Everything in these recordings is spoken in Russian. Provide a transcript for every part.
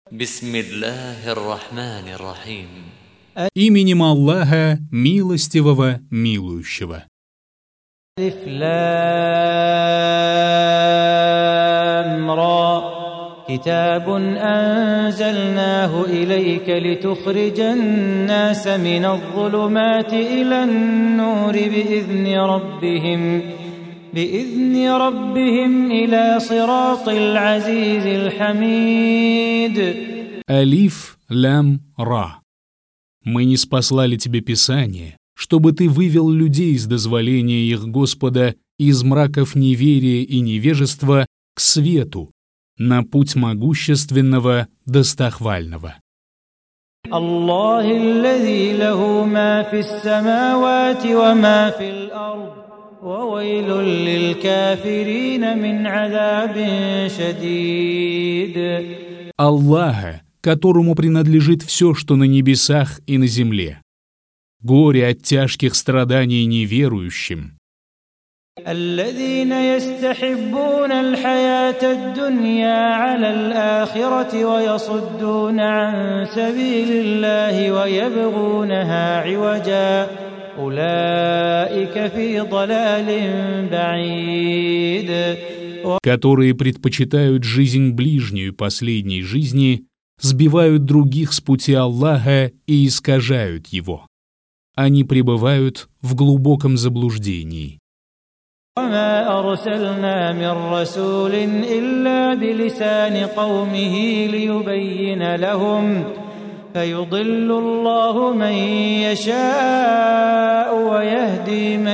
Бисмиллахир-рахманир-рахим. Именем Аллаха, милостивого, милующего. ألف لام را كتاب أنزلناه إليك لتخرج الناس من الظلمات إلى النور بإذن ربهم إلى صراط العزيز الحميد. Алиф, лям, ра. Мы ниспослали тебе Писание, чтобы ты вывел людей с дозволения их Господа из мраков неверия и невежества к свету, на путь могущественного, достохвального. الله الذي له ما في السماوات وما في الأرض وويل للكافرين من عذاب شديد. Аллаха, которому принадлежит все, что на небесах и на земле. Горе от тяжких страданий неверующим. الذين يستحبون الحياة الدنيا على الآخرة ويصدون عن سبيل الله ويبغونها عوجا أولئك في ضلال بعيد. Которые предпочитают жизнь ближнюю последней жизни, сбивают других с пути Аллаха и искажают его. Они пребывают в глубоком заблуждении. وما أرسلنا من رسول إلا بلسان قومه ليبين لهم فيضل الله من يشاء ويهدي من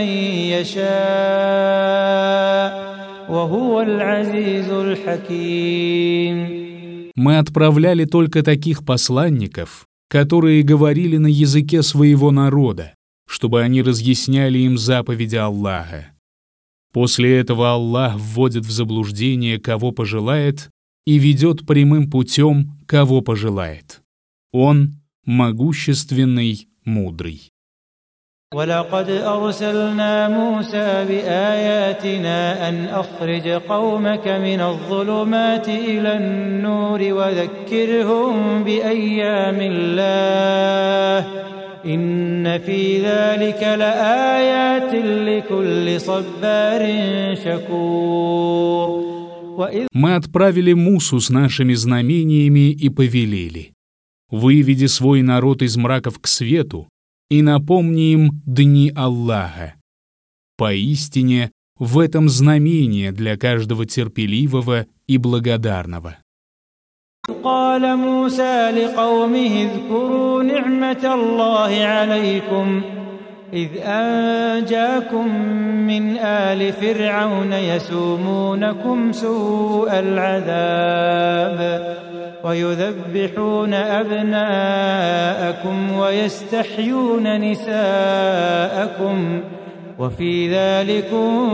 يشاء وهو العزيز الحكيم. Мы отправляли только таких посланников, которые говорили на языке своего народа, чтобы они разъясняли им заповеди Аллаха. После этого Аллах вводит в заблуждение, кого пожелает, и ведет прямым путем, кого пожелает. Он могущественный, мудрый. ولقد أرسلنا موسى بآياتنا أن أخرج قومك من الظلمات إلى النور وذكرهم بأيام الله إن في ذلك لآيات لكل صبار شكور. Мы отправили Мусу с нашими знамениями и повелели: выведи свой народ из мраков к свету и напомни им дни Аллаха. Поистине, в этом знамение для каждого терпеливого и благодарного. قال موسى لقومه اذكروا نعمة الله عليكم إذ أنجاكم من آل فرعون يسومونكم سوء العذاب ويذبحون أبناءكم ويستحيون نساءكم وفي ذلكم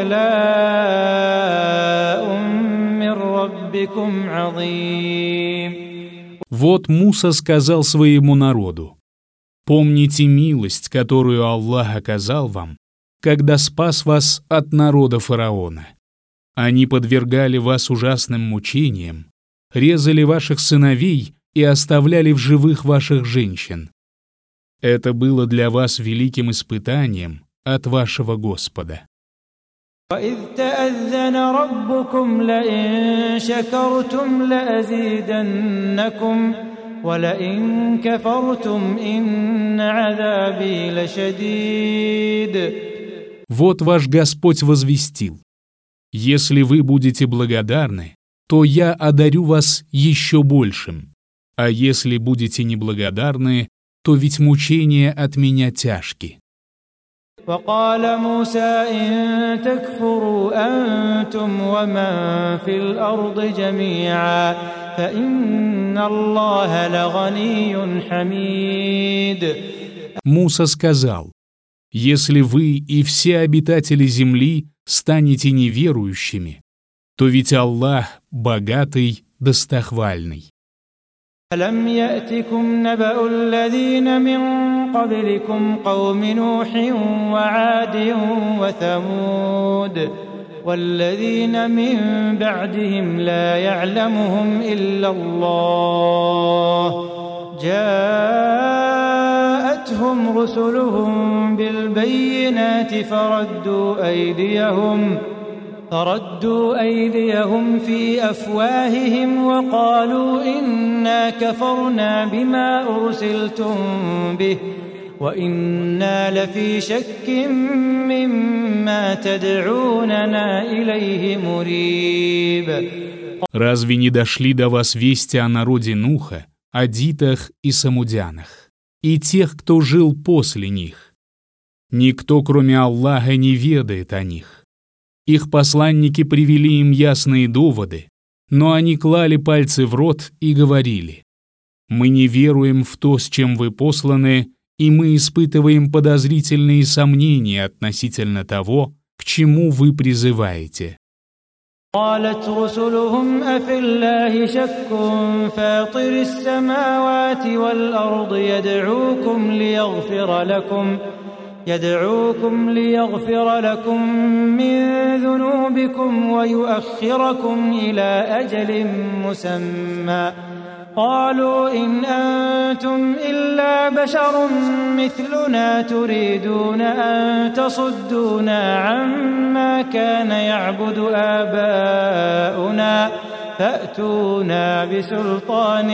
بلاء من ربكم عظيم. Вот Муса сказал своему народу: помните милость, которую Аллах оказал вам, когда спас вас от народа фараона. Они подвергали вас ужасным мучениям, резали ваших сыновей и оставляли в живых ваших женщин. Это было для вас великим испытанием от вашего Господа. وَإِذْ تَأَذَّنَ رَبُّكُمْ لَئِن شَكَرْتُمْ لَأَزِيدَنَّكُمْ وَلَئِن كَفَرْتُمْ إِنَّ عَذَابِي لَشَدِيدٌ. Вот ваш Господь возвестил: если вы будете благодарны, то я одарю вас еще большим, а если будете неблагодарны, то ведь мучения от меня тяжки. وقال موسى إن تكفروا أنتم ومن في الأرض جميعا فإن الله لغني حميد. Муса сказал: если вы и все обитатели земли станете неверующими, то ведь Аллах богатый, достохвальный. ألم يأتكم نبأ الذين من قبلكم قوم نوح وعاد وثمود والذين من بعدهم لا يعلمهم إلا الله جاءتهم رسلهم بالبينات فردوا أيديهم في أفواههم وقالوا إنا كفرنا بما أرسلتم به وإنا لفي شك مما تدعوننا إليه مريب. Разве не дошли до вас вести о народе Нуха, адитах и самудянах, и тех, кто жил после них? Никто, кроме Аллаха, не ведает о них. Их посланники привели им ясные доводы, но они клали пальцы в рот и говорили: «Мы не веруем в то, с чем вы посланы, и мы испытываем подозрительные сомнения относительно того, к чему вы призываете». قالت رسلهم أفي الله شك فاطر السماوات والأرض يدعوكم ليغفر لكم من ذنوبكم ويؤخركم إلى أجل مسمى قالوا إن أنتم إلا بشر مثلنا تريدون أن تصدونا عما كان يعبد آباؤنا فأتونا بسلطان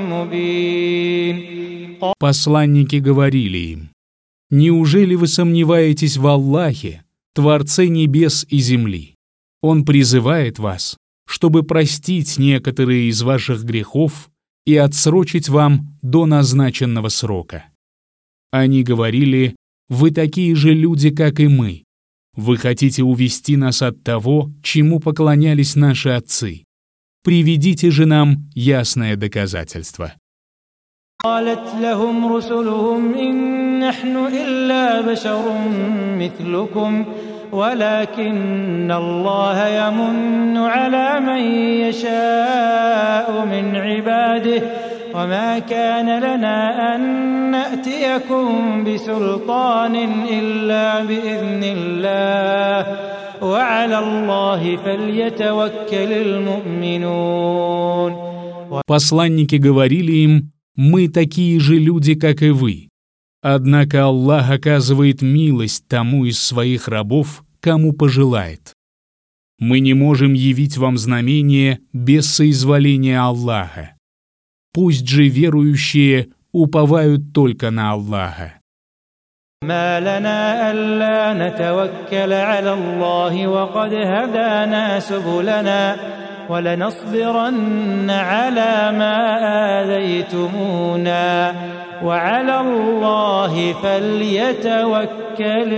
مبين. Посланники говорили им: «Неужели вы сомневаетесь в Аллахе, Творце небес и земли? Он призывает вас, чтобы простить некоторые из ваших грехов и отсрочить вам до назначенного срока». Они говорили: «Вы такие же люди, как и мы. Вы хотите увести нас от того, чему поклонялись наши отцы. Приведите же нам ясное доказательство». قالت لهم رسلهم إن نحن إلا بشر مثلكم ولكن الله يمن على من يشاء من عباده وما كان لنا أن نأتيكم بسلطان إلا بإذن الله وعلى الله فليتوكل المؤمنون. Посланники говорили им: «Мы такие же люди, как и вы. Однако Аллах оказывает милость тому из своих рабов, кому пожелает. Мы не можем явить вам знамение без соизволения Аллаха. Пусть же верующие уповают только на Аллаха». ما لنا ألا نتوكل على الله وقد هدانا سبلنا ولنصبرن على ما آذيتمونا وعلى الله فليتوكل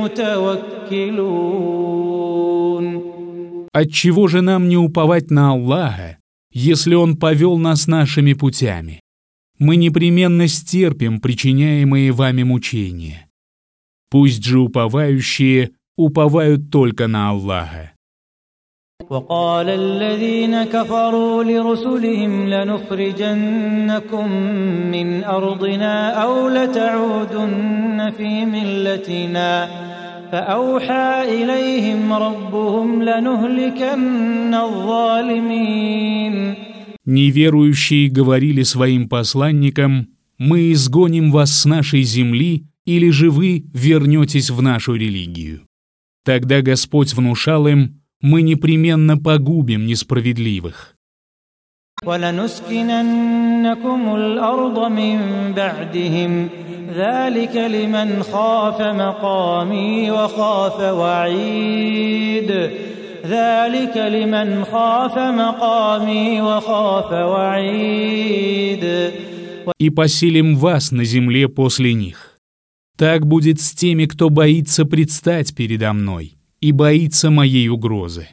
المتوكلون. Отчего же нам не уповать на Аллаха, если Он повел нас нашими путями? Мы непременно стерпим причиняемые вами мучения. Пусть же уповающие уповают только на Аллаха. وقال الذين كفروا لرسلهم لنخرجنكم من أرضنا أو لتعودن في ملتنا فأوحى إليهم ربهم لنهلكن الظالمين. Неверующие говорили своим посланникам: «Мы изгоним вас с нашей земли, или же вы вернетесь в нашу религию». Тогда Господь внушал им: «Мы непременно погубим несправедливых». وَلَنُسْكِنَنَّكُمُ الْأَرْضَ مِنْ بَعْدِهِمْ ذَلِكَ لِمَنْ خَافَ مَقَامِي وَخَافَ وَعِيدِ ذَلِكَ لِمَنْ خَافَ مَقَامِي وَخَافَ وَعِيدِ. «И поселим вас на земле после них. Так будет с теми, кто боится предстать передо мной и боится моей угрозы».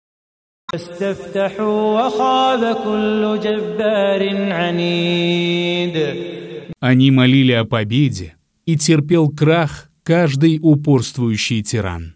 Они молили о победе, и терпел крах каждый упорствующий тиран.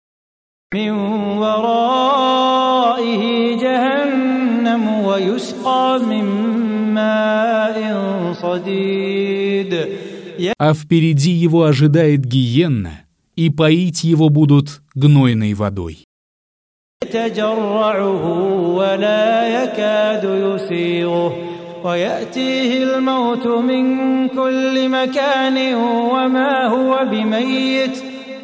А впереди его ожидает гиенна, и поить его будут гнойной водой. يتجرعه ولا يكاد يسيغه ويأتيه الموت من كل مكان وما هو بميت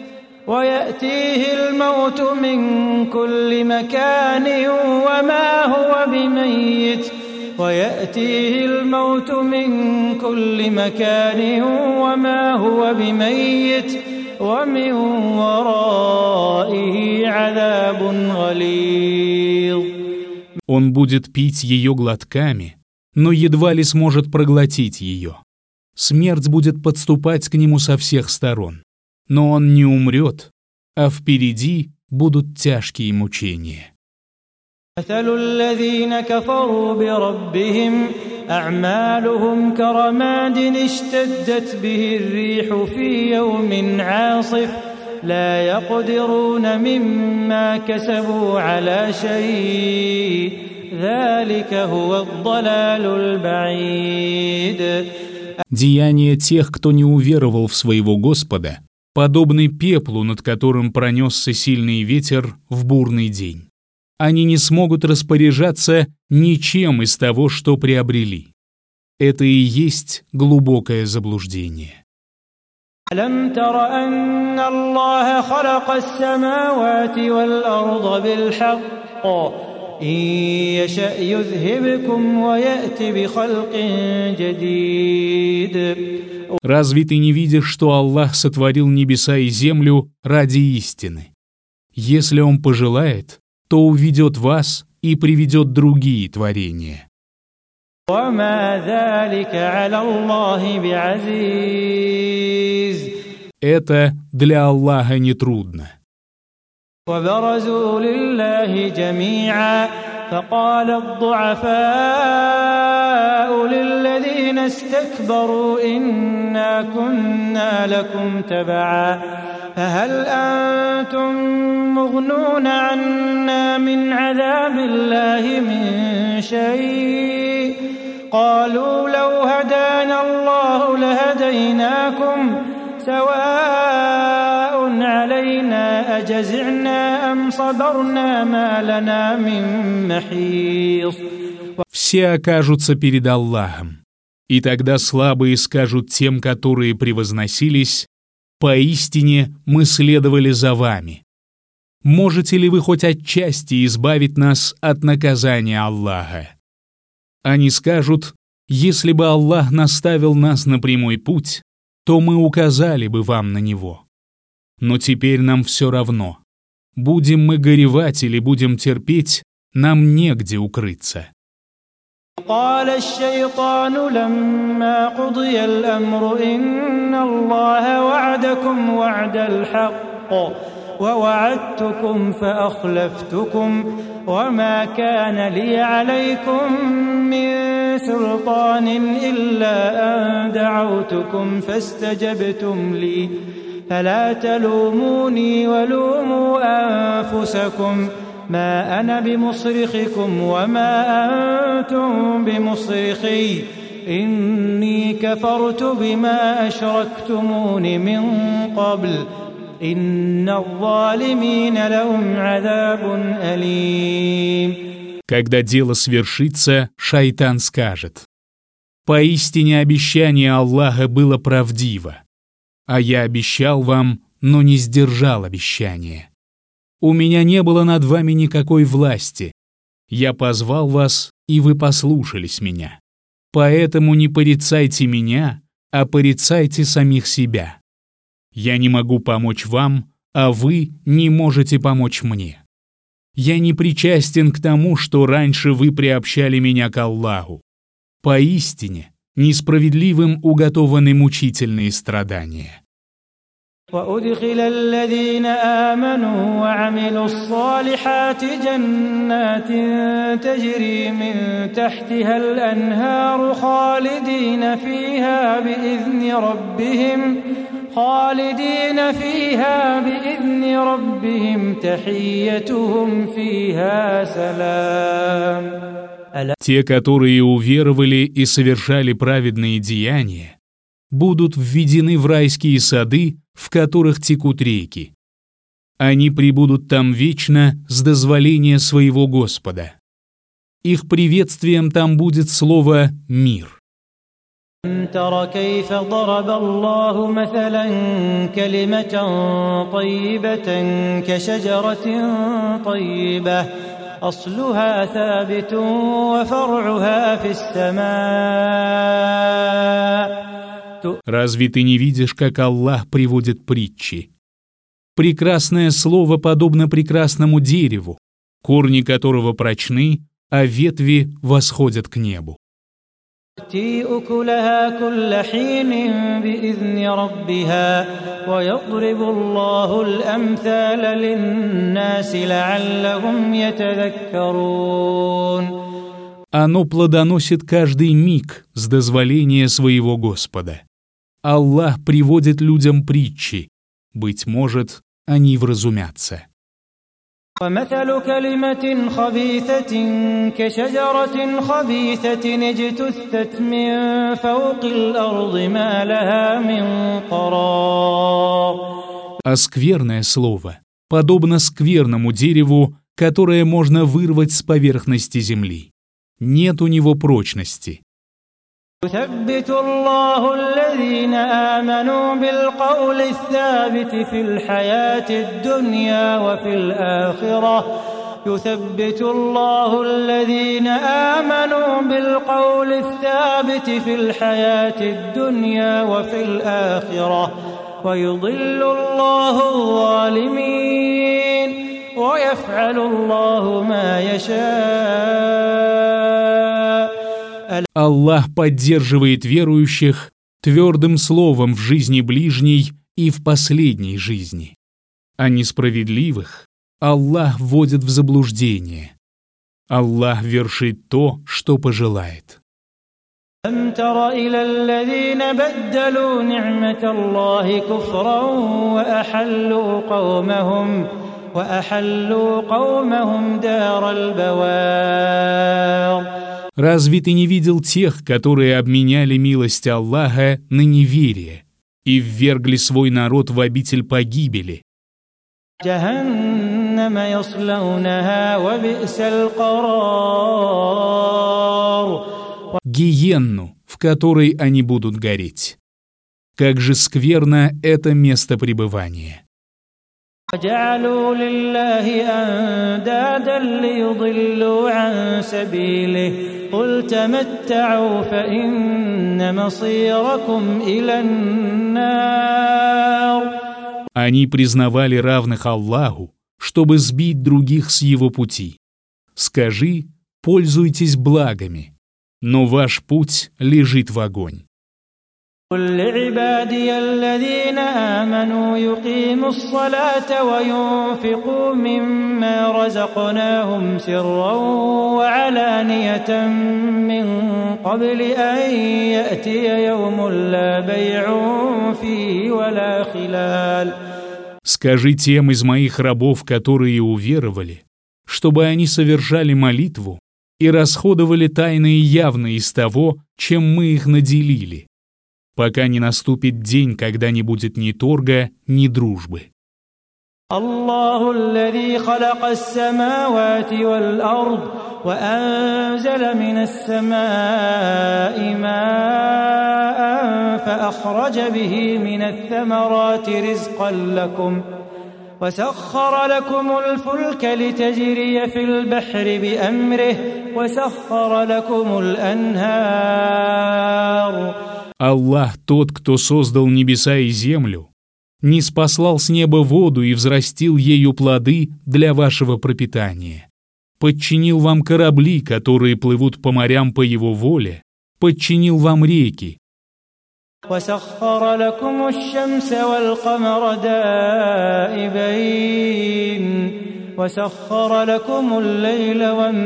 ومن ورائه عذاب غليظ. Он будет пить ее глотками, но едва ли сможет проглотить ее. Смерть будет подступать к нему со всех сторон, но он не умрет, а впереди будут тяжкие мучения. مثل الذين كفروا بربهم أعمالهم كرماد اشتدت به الريح في يوم عاصف لا يقدرون مما كسبوا على شيء ذلك هو الضلال البعيد. Деяния тех, кто не уверовал в своего Господа, подобны пеплу, над которым пронесся сильный ветер в бурный день. Они не смогут распоряжаться ничем из того, что приобрели. Это и есть глубокое заблуждение. ألم تر أن الله خلق السماوات والأرض بالحق إن يشأ يذهبكم ويأت بخلق جديد. Разве ты не видишь, что Аллах сотворил небеса и землю ради истины? Если Он пожелает, то уведет вас и приведет другие творения. Это для Аллаха нетрудно. وبرزوا لله جميعا فقال الضعفاء للذين استكبروا إنا كنا لكم تبعا فهل أنتم مغنون عنا من عذاب الله من شيء قالوا لو هدانا الله لهديناكم سواء علينا أجزعنا أم صبرنا ما لنا من محيص. Все окажутся перед Аллахом, и тогда слабые скажут тем, которые превозносились: «Поистине мы следовали за вами. Можете ли вы хоть отчасти избавить нас от наказания Аллаха?» Они скажут: «Если бы Аллах наставил нас на прямой путь, то мы указали бы вам на него. Но теперь нам все равно. Будем мы горевать или будем терпеть, нам негде укрыться». قال الشيطان لما قضي الأمر إن الله وعدكم وعد الحق ووعدتكم فأخلفتكم وما كان لي عليكم من سلطان إلا أن دعوتكم فاستجبتم لي فلا تلوموني ولوموا أنفسكم ما أنا بمصرخكم وما أنتم بمصرخي إني كفرت بما أشركتمون من قبل إن الظالمين لهم عذاب أليم. Когда дело свершится, шайтан скажет: «Поистине обещание Аллаха было правдиво, а я обещал вам, но не сдержал обещание. У меня не было над вами никакой власти. Я позвал вас, и вы послушались меня. Поэтому не порицайте меня, а порицайте самих себя. Я не могу помочь вам, а вы не можете помочь мне. Я не причастен к тому, что раньше вы приобщали меня к Аллаху. Поистине, несправедливым уготованы мучительные страдания». وأدخل الذين آمنوا وعملوا الصالحات جنات تجري من تحتها الأنهار خالدين فيها بإذن ربهم تحيتهم فيها سلام. Те, которые уверовали и совершали праведные деяния, будут введены в райские сады, в которых текут реки. Они пребудут там вечно с дозволения своего Господа. Их приветствием там будет слово «мир». تر كيف ضرب الله مثلا كلمة طيبة كشجرة طيبة أصلها ثابت وفرعها في السماء. Разве ты не видишь, как Аллах приводит притчи? Прекрасное слово подобно прекрасному дереву, корни которого прочны, а ветви восходят к небу. تؤتي أكلها كل حين بإذن ربها ويضرب الله الأمثال للناس لعلهم يتذكرون. Оно плодоносит каждый миг с дозволения своего Господа. Аллах приводит людям притчи. Быть может, они вразумятся. ومثل كلمة خبيثة كشجرة خبيثة اجتثت من فوق الأرض ما لها من قرار. А скверное слово подобно скверному дереву, которое можно вырвать с поверхности земли. Нет у него прочности. يثبت الله الذين آمنوا بالقول الثابت في الحياة الدنيا وفي الآخرة. يثبت الله الذين آمنوا بالقول الثابت في الحياة الدنيا وفي الآخرة ويضل الله الظالمين ويفعل الله ما يشاء. Аллах поддерживает верующих твердым словом в жизни ближней и в последней жизни. А несправедливых Аллах вводит в заблуждение. Аллах вершит то, что пожелает. أَلَمْ تَرَ إِلَى الَّذِينَ بَدَّلُوا نِعْمَةَ اللَّهِ كُفْرًا وَأَحَلُّوا قَوْمَهُمْ دَارَ الْبَوَارِ. Разве ты не видел тех, которые обменяли милость Аллаха на неверие и ввергли свой народ в обитель погибели? جهنم يصلونها وبئس القرار. Гиенну, в которой они будут гореть. Как же скверно это место пребывания. وجعلوا لله أندادا ليضلوا عن سبيله قل تمتعوا فإن مصيركم إلى النار. Они признавали равных Аллаху, чтобы сбить других с его пути. Скажи, пользуйтесь благами, но ваш путь лежит в огонь. قل لعبادي الذين آمنوا يقيموا الصلاة وينفقوا مما رزقناهم سرا وعلانية من قبل أن يأتي يوم لا بيع فيه ولا خلال. Скажи тем из моих рабов, которые уверовали, чтобы они совершали молитву и расходовали тайно и явно из того, чем мы их наделили, пока не наступит день, когда не будет ни торга, ни дружбы. الله الذي خلق السماوات والأرض وأنزل من السماء ماء فأخرج به من الثمرات رزقا لكم وسخر لكم الفلك لتجري في البحر بأمره وسخر لكم الأنهار. Аллах тот, кто создал небеса и землю, ниспослал с неба воду и взрастил ею плоды для вашего пропитания, подчинил вам корабли, которые плывут по морям по его воле, подчинил вам реки. وسخر لكم الشمس والقمر دائبين وسخر لكم الليل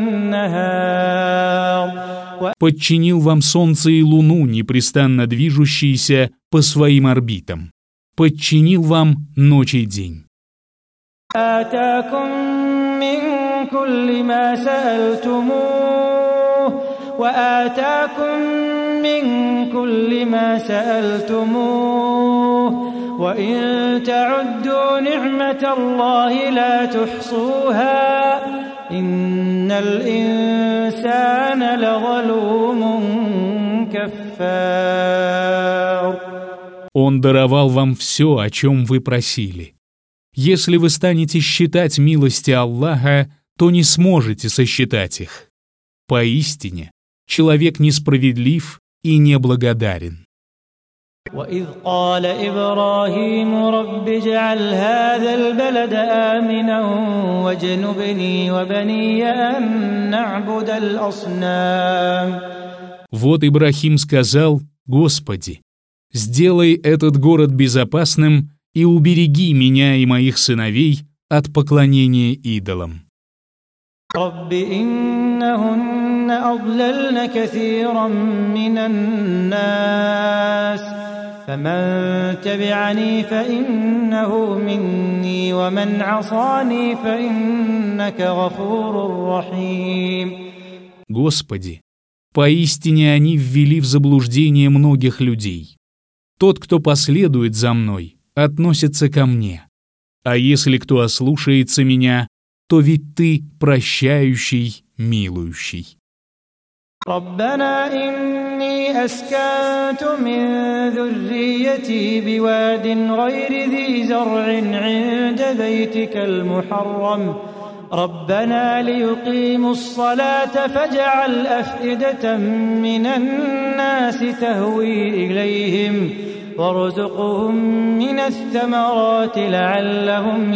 والنهار. Подчинил вам солнце и луну, непрестанно движущиеся по своим орбитам. Подчинил вам ночь и день. آتاكم من كل ما سألتموه وآتاكم من كل ما سألتموه وإن تعدوا نعمة الله لا تحصوها إن الإنسان لظلوم كفار. Он даровал вам все, о чем вы просили. Если вы станете считать милости Аллаха, то не сможете сосчитать их. Поистине, человек несправедлив и неблагодарен. وإذ قال إبراهيم رب اجعل هذا البلد آمنا واجنبني وبني أن نعبد الأصنام. Вот Ибрахим сказал: «Господи, сделай этот город безопасным и убереги меня и моих сыновей от поклонения идолам». رب إنهن أضللن كثيرا من الناس فمن تبعني فإنه مني ومن عصاني فإنك غفور رحيم. Господи, поистине они ввели в заблуждение многих людей. Тот, кто последует за мной, относится ко мне. А если кто ослушается меня, то ведь ты прощающий, милующий. ربنا إني أسكنت من ذريتي بواد غير ذي زرع عند بيتك المحرم ربنا ليقيموا الصلاة فاجعل أفئدة من الناس تهوي إليهم وارزقهم من الثمرات لعلهم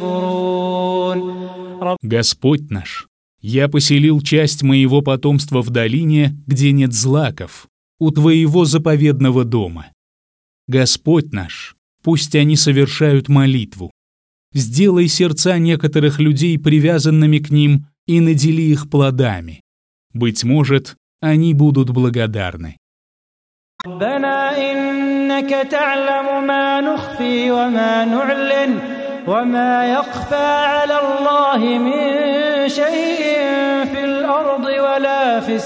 يشكرون. Господь наш, я поселил часть моего потомства в долине, где нет злаков, у твоего заповедного дома. Господь наш, пусть они совершают молитву. Сделай сердца некоторых людей привязанными к ним и надели их плодами. Быть может, они будут благодарны. ربنا إنك تعلم ما نخفي وما نعلن وما يخفى على الله من شيء في الأرض ولا في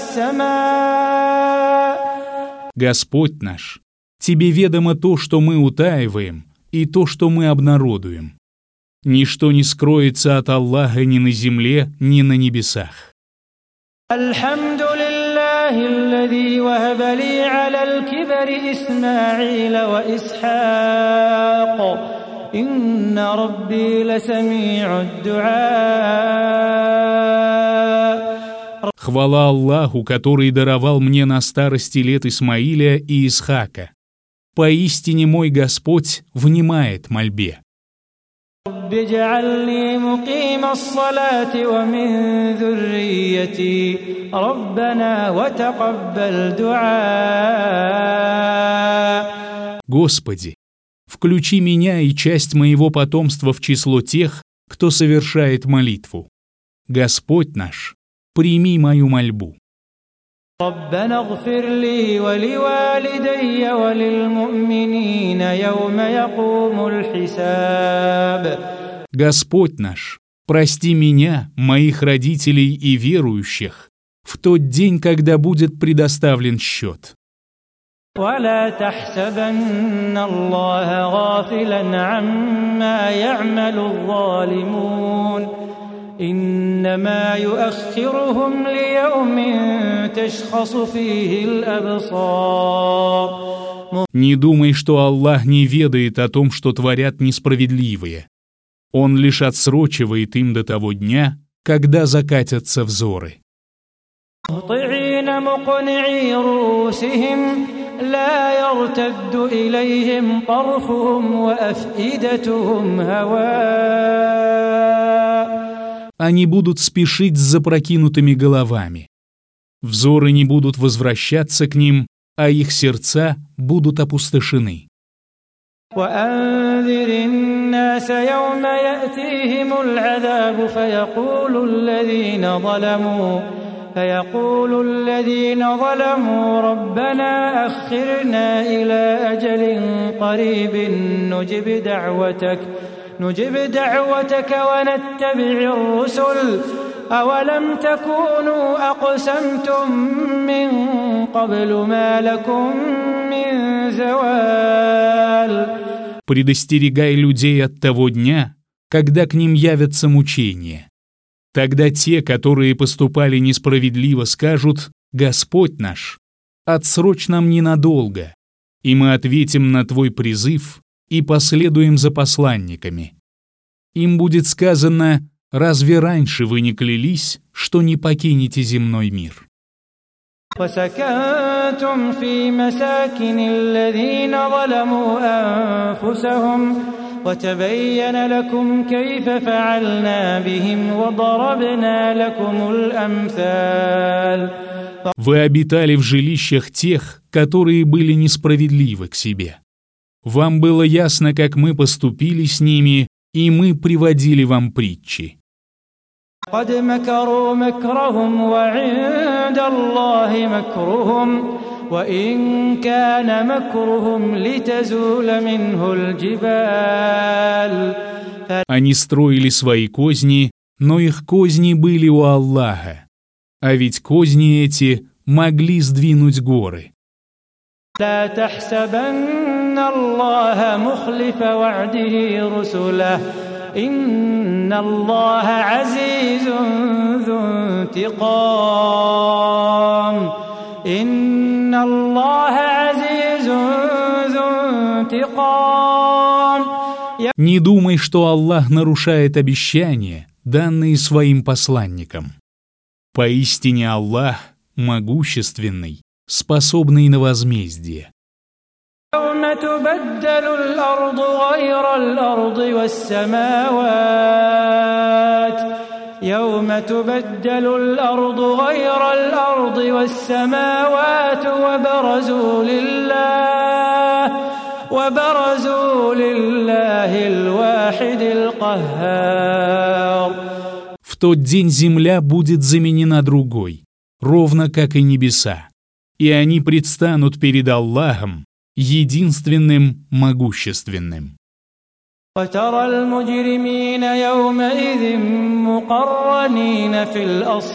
السماء. Господь наш, Тебе ведомо то, что мы утаиваем, и то, что мы обнародуем. Ничто не скроется от Аллаха ни на земле, ни на небесах. الذي وهب لي على الكبر إسماعيل وإسحاق إن ربي لسميع الدعاء. Хвала Аллаху, который даровал мне на старости лет Исмаиля и Исхака. Поистине мой Господь внимает мольбе. رب اجعلني مقيم الصلاة ومن ذريتي ربنا وتقبل دعاء. Господи, включи меня и часть моего потомства в число тех, кто совершает молитву. Господь наш, прими мою мольбу. ربنا اغفر لي ولوالدي وللمؤمنين يوم يقوم الحساب. Господь наш, прости меня, моих родителей и верующих в тот день, когда будет предоставлен счет. ولا تحسبن الله غافلا عما يعمل الظالمون إنما يؤخرهم ليوم تشخص فيه الأبصار. Не думай, что Аллах не ведает о том, что творят несправедливые. Он лишь отсрочивает им до того дня, когда закатятся взоры. مهطعين مقنعي رؤوسهم لا يرتد إليهم طرفهم وأفئدتهم هواء. Они будут спешить с запрокинутыми головами. Взоры не будут возвращаться к ним, а их сердца будут опустошены. وأنذر الناس يوم يأتيهم العذاب فيقول الذين ظلموا ربنا أخرنا إلى أجل قريب نجب دعوتك ونتبع الرسل أولم تكونوا أقسمتم من قبل ما لكم من زوال Предостерегай людей от того дня, когда к ним явятся мучения. Тогда те, которые поступали несправедливо, скажут: «Господь наш, отсрочь нам ненадолго, и мы ответим на Твой призыв и последуем за посланниками». Им будет сказано: «Разве раньше вы не клялись, что не покинете земной мир?» وسكنتم في مساكن الذين ظلموا أنفسهم وتبين لكم كيف فعلنا بهم وضربنا لكم الأمثال. Вы обитали в жилищах тех, которые были несправедливы к себе. Вам было ясно, как мы поступили с ними, и мы приводили вам притчи. قد مكروا مكرهم وعند الله مكرهم وإن كان مكرهم لتزول منه الجبال. Они строили свои козни, но их козни были у Аллаха, а ведь козни эти могли сдвинуть горы. لا تحسبن الله مخلف وعده رسله إن الله عزيز ذو انتقام إن الله عزيز ذو انتقام. Не думай, что Аллах нарушает обещания, данные своим посланникам. Поистине Аллах могущественный, способный на возмездие. يوم تبدل الأرض غير الأرض والسماوات يوم تبدل الأرض غير الأرض والسماوات وبرزوا لله الواحد القهار. В тот день земля будет заменена другой, ровно как и небеса, и они предстанут перед Аллахом, единственным могущественным. وترى المجرمين يومئذ مقرنين في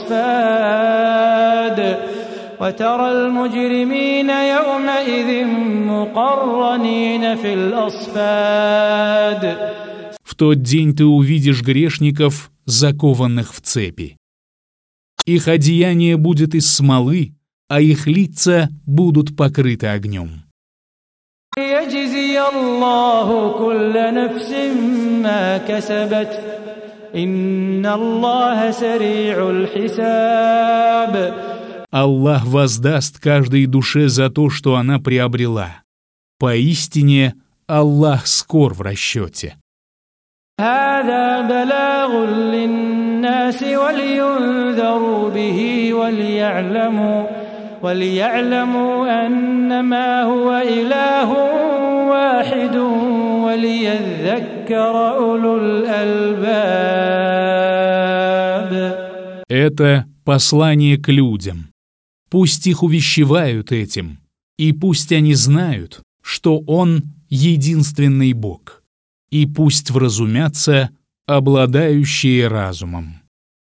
الأصفاد وترى المجرمين يومئذ مقرنين في الأصفاد. В тот день ты увидишь грешников, закованных в цепи. Их одеяние будет из смолы, а их лица будут покрыты огнем. ليجزي الله كل نفس ما كسبت إن الله سريع الحساب. Аллах воздаст каждой душе за то, что она приобрела. Поистине, Аллах скор в расчете. هذا بلاغ للناس ولينذروا به وليعلموا أنما هو إله واحد وليذكر أولو الألباب. Это послание к людям. Пусть их увещевают этим, и пусть они знают, что Он единственный Бог, и пусть вразумятся обладающие разумом.